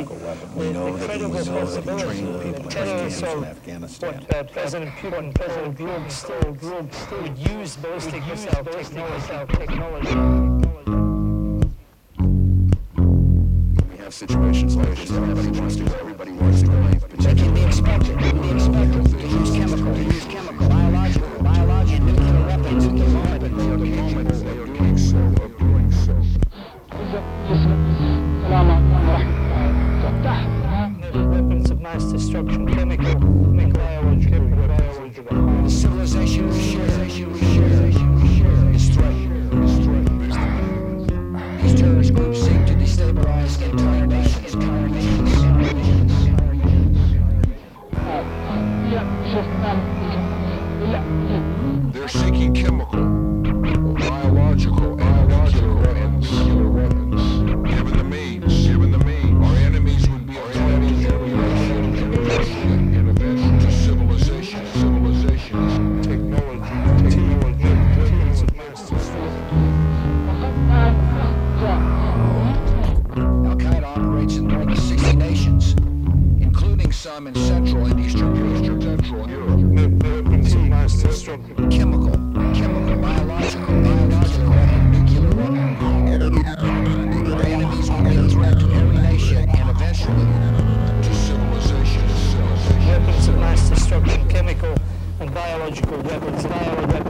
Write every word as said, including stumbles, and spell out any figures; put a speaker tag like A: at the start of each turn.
A: We know that he was training people, training camps in Afghanistan.
B: What President Putin, President Putin still would use ballistic missile technology.
A: We have situations like this. Everybody wants to. Everybody wants to go in.
C: They can be expected. They can be expected to use chemical, to use chemical, biological, biological, nuclear weapons at the moment. At the moment, they are doing so. Are doing so.
B: Weapons of mass destruction, chemical, biological, biological.
C: The civilization we share, we share, we share is threatened. Is threatened. These terrorist groups seek to destabilize entire nations, entire nations, entire nations.
D: They're seeking chemical, biological, biological weapons, nuclear weapons. Given the means, given the means, our enemies would be attempting generation, generation, and eventually to civilization, civilization, technology, technology, weapons of mass destruction.
C: Al-Qaeda operates in more than sixty nations, including some in Central and Eastern Europe.
D: Central Europe.
B: Weapons of mass destruction.
C: Chemical, chemical, biological, biological, and nuclear weapons. Our enemies will be a threat to every nation and eventually
D: To civilization itself.
B: Weapons of mass destruction, chemical and biological weapons.